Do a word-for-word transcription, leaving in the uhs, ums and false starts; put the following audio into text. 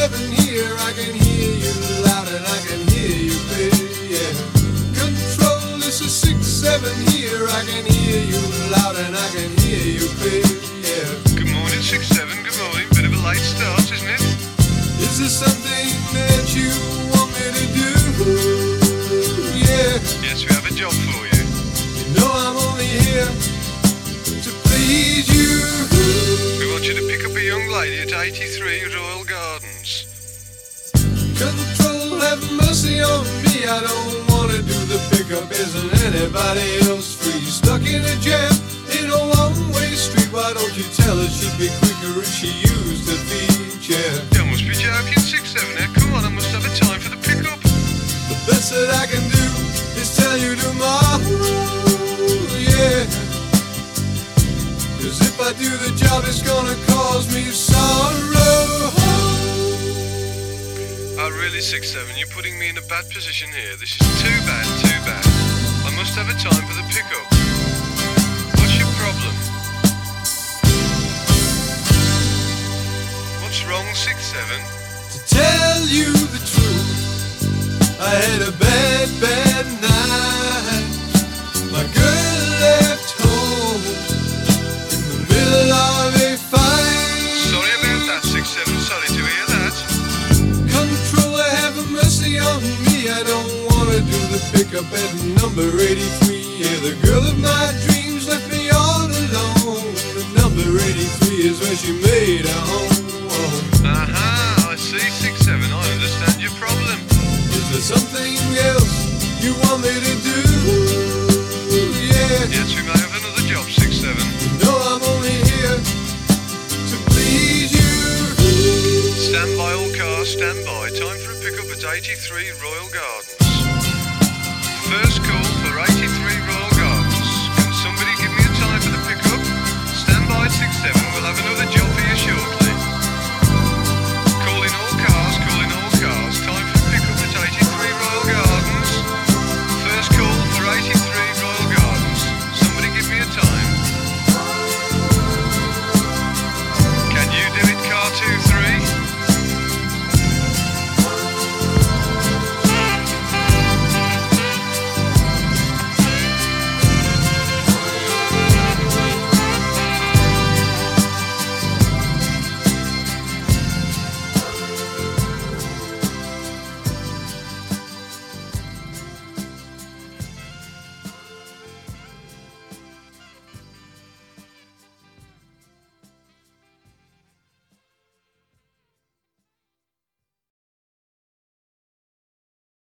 seven here, I can hear you loud and I can hear you clear, yeah. Control, this is six seven here, I can hear you loud and I can hear you clear, yeah. Good morning, six seven, good morning. Bit of a late start, isn't it? Is there something that you want me to do? Yeah. Yes, we have a job for you. You know I'm only here to please you. We want you to pick up a young lady at eighty-three Royal Gardens. Control, have mercy on me. I don't wanna do the pickup. Isn't anybody else free? Stuck in a jam in a one-way street. Why don't you tell her she'd be quicker if she used her feet? Yeah. You must be joking, six seven. Now, come on, I must have a time for the pickup. The best that I can do is tell you tomorrow. Yeah. Cause if I do the job, it's gonna cause me sorrow. Oh, really, six seven, you're putting me in a bad position here. This is too bad, too bad. I must have a time for the pickup. What's your problem? What's wrong, six seven? To tell you the truth, I had a bad, bad night. My girl left home in the middle of a fight. Sorry about that, six seven, sorry to hear that. Controller, have mercy on me. I don't wanna do the pickup at number eighty-three. Yeah, the girl of my dreams left me all alone. The number eighty-three is where she made her home. Aha, I see, six seven, I understand your problem. Is there something else you want me to do? Yeah. Yes, we may have another job, six seven. You know I'm only here to please you. Stand by, all cars, stand by. Time for a pickup at eighty-three Royal Gardens. First call for eighty-three Royal Gardens. Can somebody give me a time for the pickup? Stand by, six seven, we'll have another job